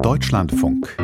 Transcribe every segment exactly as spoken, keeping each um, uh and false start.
Deutschlandfunk.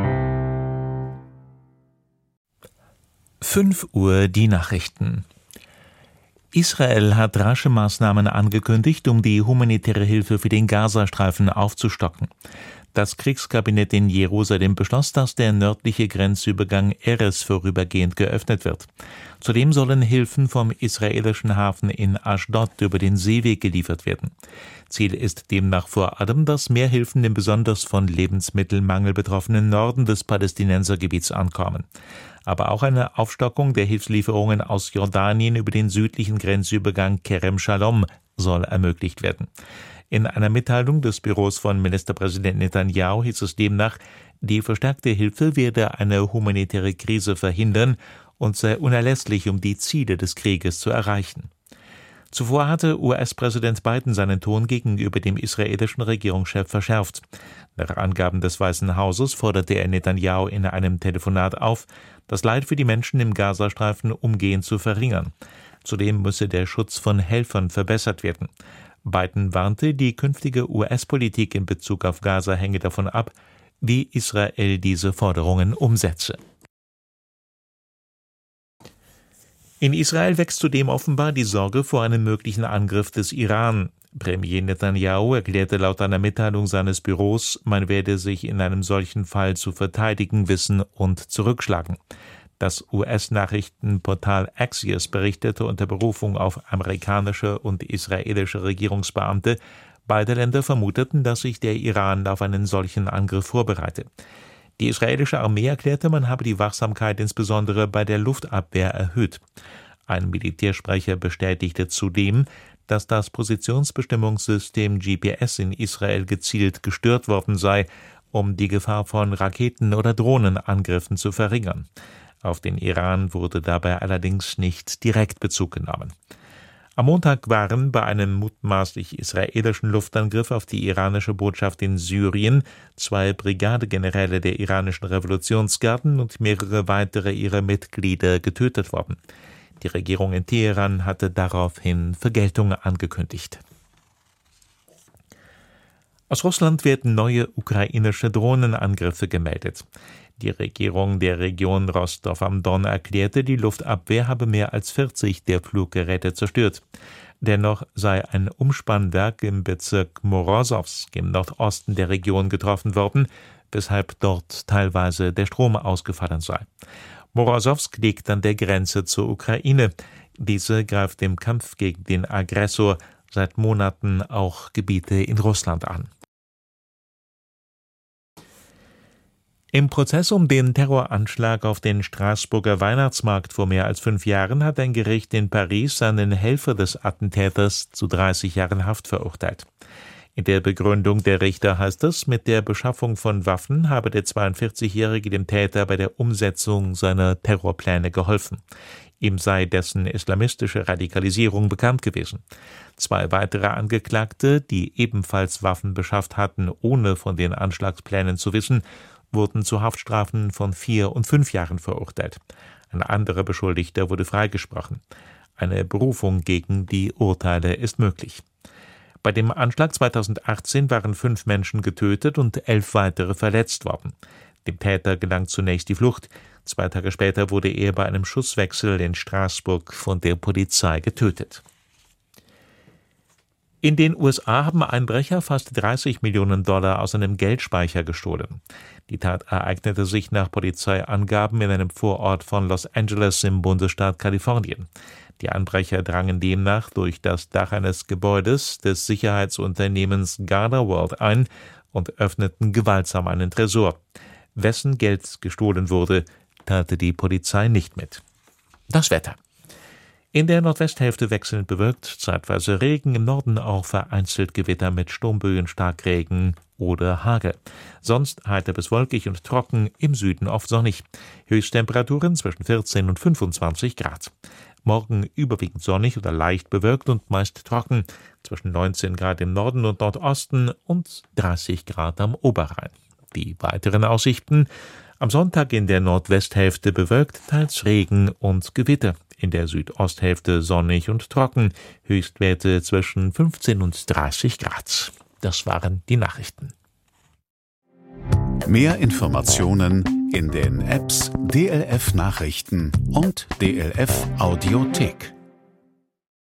fünf Uhr die Nachrichten. Israel hat rasche Maßnahmen angekündigt, um die humanitäre Hilfe für den Gazastreifen aufzustocken. Das Kriegskabinett in Jerusalem beschloss, dass der nördliche Grenzübergang Erez vorübergehend geöffnet wird. Zudem sollen Hilfen vom israelischen Hafen in Aschdod über den Seeweg geliefert werden. Ziel ist demnach vor allem, dass mehr Hilfen im besonders von Lebensmittelmangel betroffenen Norden des Palästinensergebiets ankommen. Aber auch eine Aufstockung der Hilfslieferungen aus Jordanien über den südlichen Grenzübergang Kerem Shalom soll ermöglicht werden. In einer Mitteilung des Büros von Ministerpräsident Netanyahu hieß es demnach, die verstärkte Hilfe werde eine humanitäre Krise verhindern und sei unerlässlich, um die Ziele des Krieges zu erreichen. Zuvor hatte U S-Präsident Biden seinen Ton gegenüber dem israelischen Regierungschef verschärft. Nach Angaben des Weißen Hauses forderte er Netanyahu in einem Telefonat auf, das Leid für die Menschen im Gazastreifen umgehend zu verringern. Zudem müsse der Schutz von Helfern verbessert werden. Biden warnte, die künftige U S-Politik in Bezug auf Gaza hänge davon ab, wie Israel diese Forderungen umsetze. In Israel wächst zudem offenbar die Sorge vor einem möglichen Angriff des Iran. Premier Netanyahu erklärte laut einer Mitteilung seines Büros, man werde sich in einem solchen Fall zu verteidigen wissen und zurückschlagen. Das U S-Nachrichtenportal Axios berichtete unter Berufung auf amerikanische und israelische Regierungsbeamte, beide Länder vermuteten, dass sich der Iran auf einen solchen Angriff vorbereite. Die israelische Armee erklärte, man habe die Wachsamkeit insbesondere bei der Luftabwehr erhöht. Ein Militärsprecher bestätigte zudem, dass das Positionsbestimmungssystem G P S in Israel gezielt gestört worden sei, um die Gefahr von Raketen- oder Drohnenangriffen zu verringern. Auf den Iran wurde dabei allerdings nicht direkt Bezug genommen. Am Montag waren bei einem mutmaßlich israelischen Luftangriff auf die iranische Botschaft in Syrien zwei Brigadegeneräle der iranischen Revolutionsgarden und mehrere weitere ihrer Mitglieder getötet worden. Die Regierung in Teheran hatte daraufhin Vergeltung angekündigt. Aus Russland werden neue ukrainische Drohnenangriffe gemeldet. Die Regierung der Region Rostov am Don erklärte, die Luftabwehr habe mehr als vierzig der Fluggeräte zerstört. Dennoch sei ein Umspannwerk im Bezirk Morozowsk im Nordosten der Region getroffen worden, weshalb dort teilweise der Strom ausgefallen sei. Morozowsk liegt an der Grenze zur Ukraine. Diese greift im Kampf gegen den Aggressor seit Monaten auch Gebiete in Russland an. Im Prozess um den Terroranschlag auf den Straßburger Weihnachtsmarkt vor mehr als fünf Jahren hat ein Gericht in Paris einen Helfer des Attentäters zu dreißig Jahren Haft verurteilt. In der Begründung der Richter heißt es, mit der Beschaffung von Waffen habe der zweiundvierzigjährige dem Täter bei der Umsetzung seiner Terrorpläne geholfen. Ihm sei dessen islamistische Radikalisierung bekannt gewesen. Zwei weitere Angeklagte, die ebenfalls Waffen beschafft hatten, ohne von den Anschlagsplänen zu wissen, wurden zu Haftstrafen von vier und fünf Jahren verurteilt. Ein anderer Beschuldigter wurde freigesprochen. Eine Berufung gegen die Urteile ist möglich. Bei dem Anschlag zweitausendachtzehn waren fünf Menschen getötet und elf weitere verletzt worden. Dem Täter gelang zunächst die Flucht. Zwei Tage später wurde er bei einem Schusswechsel in Straßburg von der Polizei getötet. In den U S A haben Einbrecher fast dreißig Millionen Dollar aus einem Geldspeicher gestohlen. Die Tat ereignete sich nach Polizeiangaben in einem Vorort von Los Angeles im Bundesstaat Kalifornien. Die Einbrecher drangen demnach durch das Dach eines Gebäudes des Sicherheitsunternehmens Gardaworld ein und öffneten gewaltsam einen Tresor. Wessen Geld gestohlen wurde, teilte die Polizei nicht mit. Das Wetter. In der Nordwesthälfte wechselnd bewölkt, zeitweise Regen, im Norden auch vereinzelt Gewitter mit Sturmböen, Starkregen oder Hagel. Sonst heiter bis wolkig und trocken, im Süden oft sonnig. Höchsttemperaturen zwischen vierzehn und fünfundzwanzig Grad. Morgen überwiegend sonnig oder leicht bewölkt und meist trocken, zwischen neunzehn Grad im Norden und Nordosten und dreißig Grad am Oberrhein. Die weiteren Aussichten: am Sonntag in der Nordwesthälfte bewölkt, teils Regen und Gewitter. In der Südosthälfte sonnig und trocken, Höchstwerte zwischen fünfzehn und dreißig Grad. Das waren die Nachrichten. Mehr Informationen in den Apps D L F Nachrichten und D L F Audiothek.